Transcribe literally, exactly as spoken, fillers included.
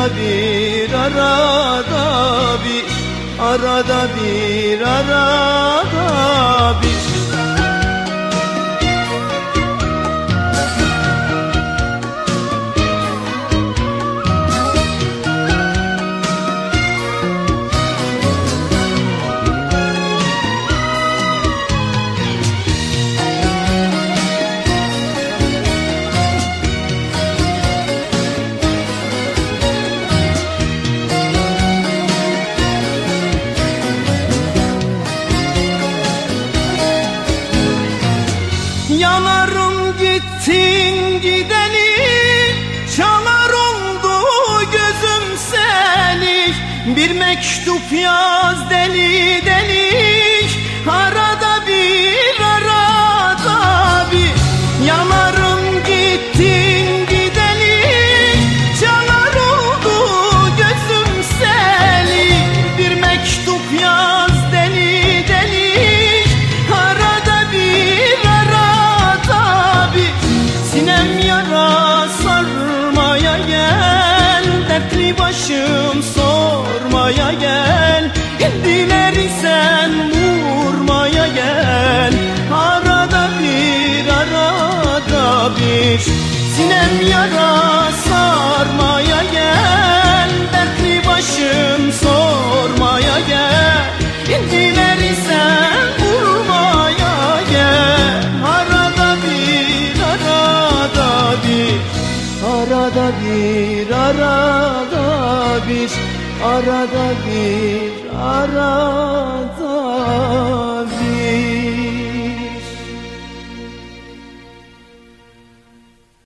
bir, arada bir, arada bir, arada bir. Yanarım gittin gideni, çalar oldu gözüm seni. Bir mektup yaz deli deli, arada bir, arada bir. Yanarım gittin gideni, çalar oldu gözüm seni. Bir mektup yaz deli deli, arada bir, arada bir. Sinem yara sarmaya gel, dertli başım sormaya gel. Dileri sen vurmaya gel, arada bir, arada bir. Sinem yara sarmaya gel, dertli başım sormaya gel. Dileri sen vurmaya gel, arada bir, arada bir. Arada bir, arada bir, arada bir, arada bir.